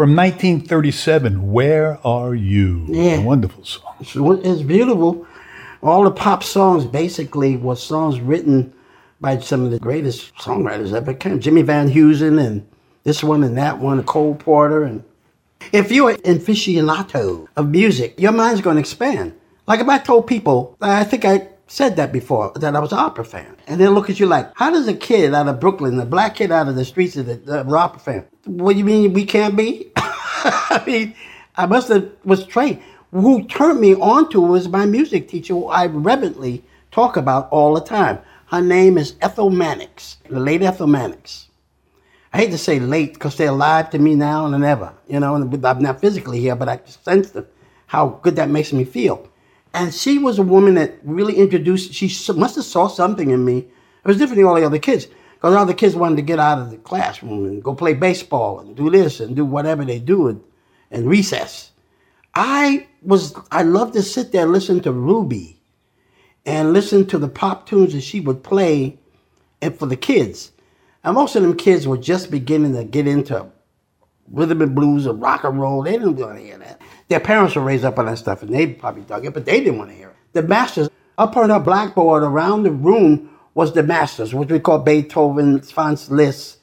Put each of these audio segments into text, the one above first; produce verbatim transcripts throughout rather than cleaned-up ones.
From nineteen thirty-seven, Where Are You? Yeah. A wonderful song. It's, it's beautiful. All the pop songs basically were songs written by some of the greatest songwriters ever came. Jimmy Van Heusen and this one and that one, Cole Porter. And if you're an aficionado of music, your mind's going to expand. Like if I told people, I think I said that before, that I was an opera fan. And they'll look at you like, how does a kid out of Brooklyn, a black kid out of the streets of the, the, the opera fan? What do you mean we can't be? I mean, I must have was trained. Who turned me on to was my music teacher, who I reverently talk about all the time. Her name is Ethel Mannix, the late Ethel Mannix. I hate to say late because they're alive to me now and ever. You know, and I'm not physically here, but I sense the, how good that makes me feel. And she was a woman that really introduced, she must have saw something in me. It was different than all the other kids, because all the kids wanted to get out of the classroom and go play baseball and do this and do whatever they do in, in recess. I was, I loved to sit there and listen to Ruby and listen to the pop tunes that she would play and for the kids. And most of them kids were just beginning to get into rhythm and blues or rock and roll. They didn't want to hear that. Their parents were raised up on that stuff, and they probably dug it, but they didn't want to hear it. The masters, up on our blackboard around the room was the masters, which we call Beethoven, Franz Liszt,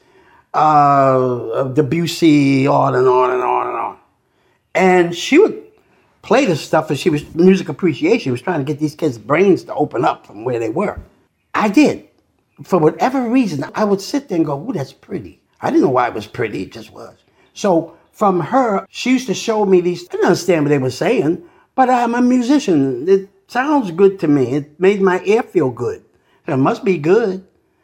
uh, Debussy, on and on and on and on. And she would play this stuff, and she was music appreciation. She was trying to get these kids' brains to open up from where they were. I did. For whatever reason, I would sit there and go, ooh, that's pretty. I didn't know why it was pretty, it just was. So from her, she used to show me these, I didn't understand what they were saying, but I'm a musician. It sounds good to me. It made my ear feel good. It must be good.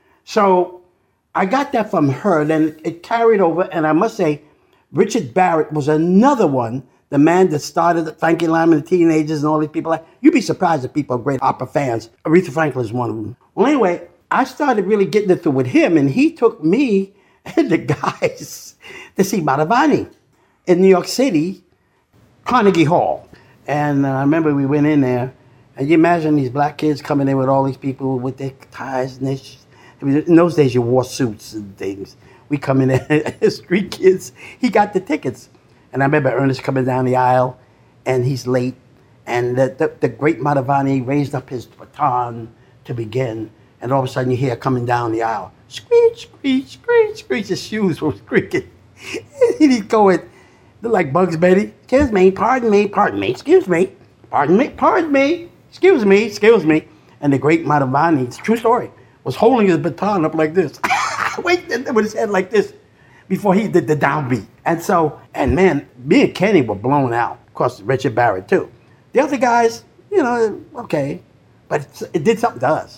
So I got that from her, then it carried over, and I must say, Richard Barrett was another one, the man that started Frankie Lymon, the Teenagers, and all these people. You'd be surprised if people are great opera fans. Aretha Franklin is one of them. Well, anyway, I started really getting it through with him, and he took me and the guys to see Mantovani in New York City, Carnegie Hall. And uh, I remember we went in there, and you imagine these black kids coming in with all these people with their ties and their sh- in those days you wore suits and things. We come in there as street kids. He got the tickets. And I remember Ernest coming down the aisle, and he's late. And the, the, the great Mantovani raised up his baton to begin. And all of a sudden you hear coming down the aisle, screech, screech, screech, screech. His shoes were squeaking. And he's going, like Bugs Bunny. Excuse me, pardon me, pardon me, excuse me, pardon me, pardon me, excuse me, excuse me. And the great Mantovani, it's a true story, was holding his baton up like this. Wait, with his head like this before he did the downbeat. And so, and man, me and Kenny were blown out. Of course, Richard Barrett too. The other guys, you know, okay, but it, it did something to us.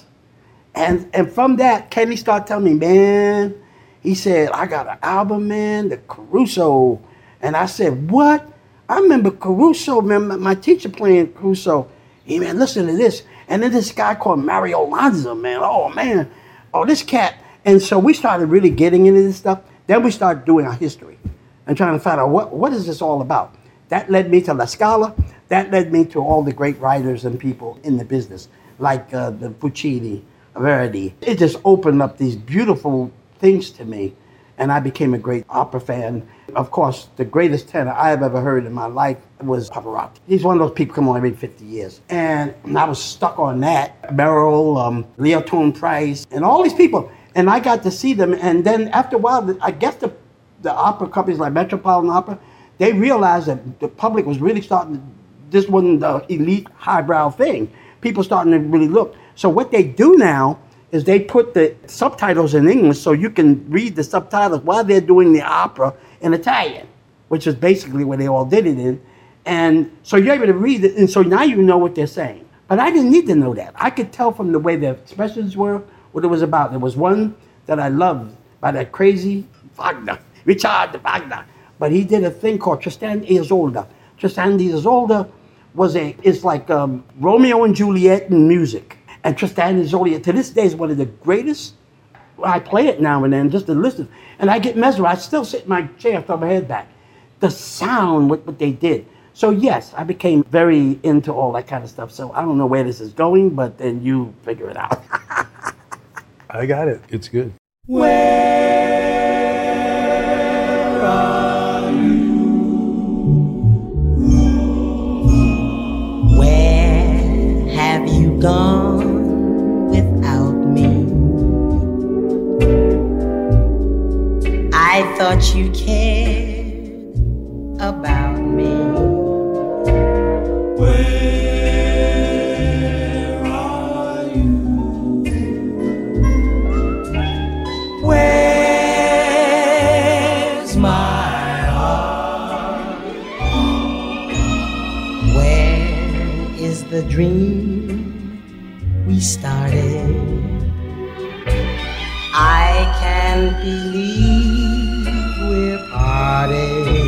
And and from that, Kenny started telling me, man, he said, I got an album, man, the Caruso. And I said, what? I remember Caruso, man, my, my teacher playing Caruso. Hey, man, listen to this. And then this guy called Mario Lanza, man. Oh, man. Oh, this cat. And so we started really getting into this stuff. Then we started doing our history and trying to find out what, what is this all about. That led me to La Scala. That led me to all the great writers and people in the business, like uh, the Puccini, Verdi. It just opened up these beautiful things to me, and I became a great opera fan. Of course, the greatest tenor I have ever heard in my life was Pavarotti. He's one of those people come on every fifty years. And I was stuck on that. Merrill, um, Leo Tone Price, and all these people. And I got to see them. And then after a while, I guess the, the opera companies like Metropolitan Opera, they realized that the public was really starting to, this wasn't the elite highbrow thing. People starting to really look. So what they do now is they put the subtitles in English so you can read the subtitles while they're doing the opera in Italian, which is basically where they all did it in. And so you're able to read it, and so now you know what they're saying. But I didn't need to know that. I could tell from the way their expressions were what it was about. There was one that I loved by that crazy Wagner, Richard Wagner. But he did a thing called Tristan and Isolde. Tristan and Isolde was a, it's like um, Romeo and Juliet in music. And Tristan and Isolde, to this day, is one of the greatest. I play it now and then just to listen. And I get mesmerized. I still sit in my chair, throw my head back. The sound, what, what they did. So yes, I became very into all that kind of stuff. So I don't know where this is going, but then you figure it out. I got it. It's good. Where are you? the dream we started. I can't believe we're parted.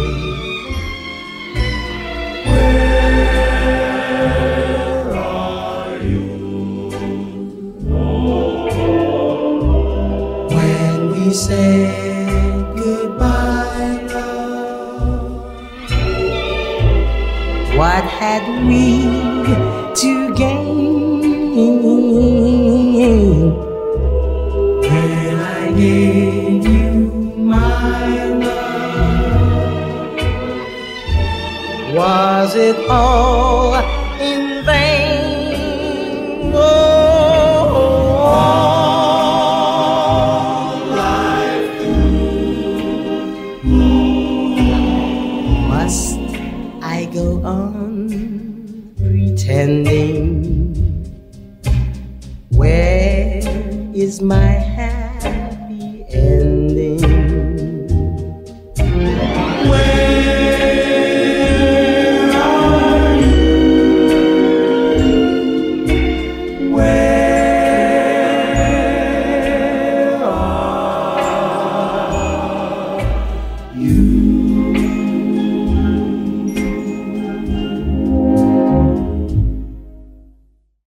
Where are you? When we said goodbye, love, what had we to gain? When I gave you my love, was it all in vain? Oh, All life through. must I go on pretending? Where is my